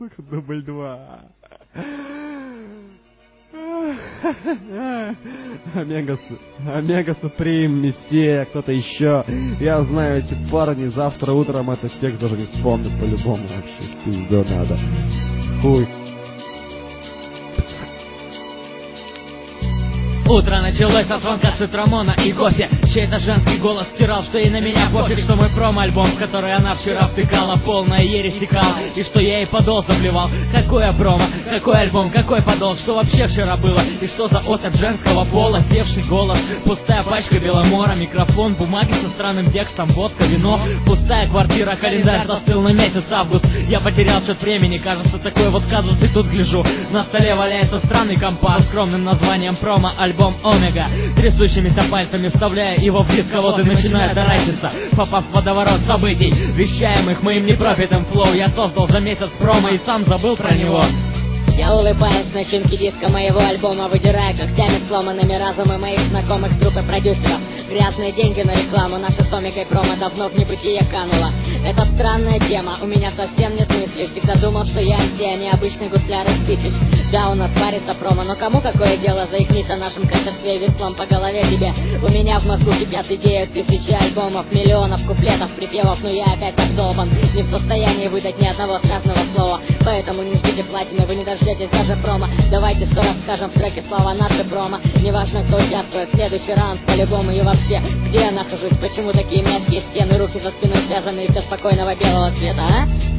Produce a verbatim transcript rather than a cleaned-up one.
сука, дубль два. Омега, Омега Суприм, Мессия, кто-то еще. Я знаю, эти парни завтра утром этот текст даже не вспомнят по-любому вообще. Пизду надо. Хуй. Утро началось со звонка цитрамона и кофе. Чей-то женский голос стирал, что ей на меня пофиг, что мой промо-альбом, в который она вчера втыкала, полная ересь текала, и что я ей подол заблевал. Какое промо, какой альбом, какой подол, что вообще вчера было, и что за отзыв женского пола, севший голос, пустая пачка Беломора, микрофон, бумаги со странным текстом, водка, вино, пустая квартира, календарь застыл на месяц август. Я потерял счет времени, кажется, такой вот казус, и тут гляжу, на столе валяется странный компас с скромным названием промо-альбом Омега, трясущимися пальцами вставляя его в диск, а вот и начинает таращиться, попав в водоворот событий, вещаемых моим непрофитным флоу. Я создал за месяц промо и сам забыл про него. Я улыбаюсь с начинки диска моего альбома, выдирая когтями сломанными разумы моих знакомых трупы продюсеров. Грязные деньги на рекламу, наша с Омегой промо давно в небытие канула. Это странная тема, у меня совсем нет мыслей. Всегда думал, что я анти, а не обычный гусляр из тысяч. Да, у нас парится промо, но кому какое дело, заикнись о нашем концерте веслом по голове тебе. У меня в мозгу кипят идеи, тысячи альбомов, миллионов куплетов, припевов, но я опять обдолбан, не в состоянии выдать ни одного сказанного слова. Поэтому не ждите платины, вы не дождетесь даже промо. Давайте скоро скажем в треке слова наши промо. Неважно, кто участвует, следующий раунд по-любому. И вообще, где я нахожусь, почему такие мягкие стены, руки за спиной связаны и все спокойного белого цвета, а?